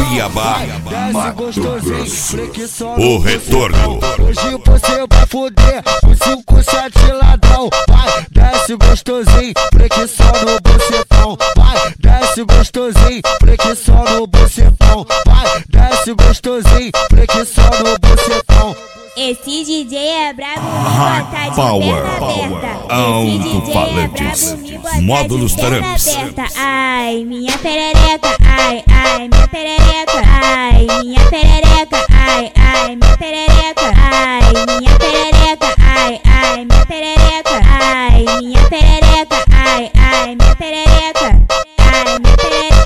Cuiabá, Mato Grosso. O retorno. Hoje você vai foder com 57 ladrão. Vai, desce gostosinho, preque só no bocetão. Vai, desce gostosinho, preque só no bocetão. Vai, desce gostosinho, preque só no bocetão. Esse DJ é brabo, me bota de Power, perna aberta. alto-falantes, módulos tramps. tramps. Ai, minha perereca, ai, ai, minha perereca, ai, minha perereca, ai, ai, minha perereca, ai, minha perereca, ai, ai, minha perereca, ai, minha perereca, ai, ai, minha perereca, ai, minha perereca.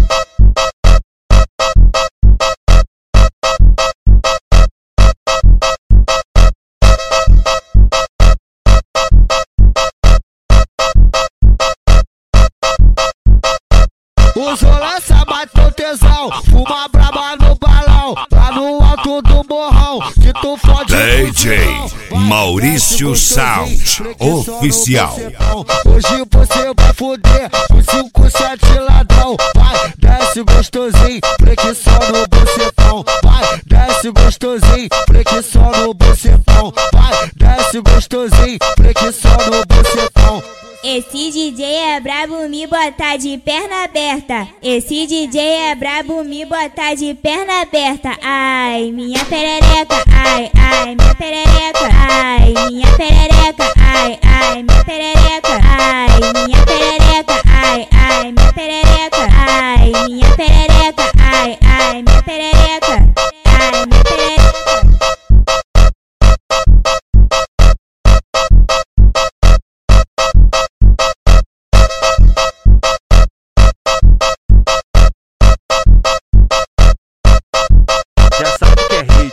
O Zolança bateu tesão, fuma braba no balão, lá no alto do morrão, que tu fode DJ Maurício Sound Oficial. Hoje você vai foder com 57 ladrão. Vai, desce gostosinho, preque só no bocetão. Vai, desce gostosinho, preque só no bocetão. Vai, desce gostosinho, preque só no bocetão. Esse DJ é brabo, me botar de perna aberta. Esse DJ é brabo, me botar de perna aberta. Ai, minha perereca, ai, ai, minha perereca, ai, minha perereca, ai, ai, minha perereca, ai, minha perereca, ai, ai, minha perereca, ai, minha perereca.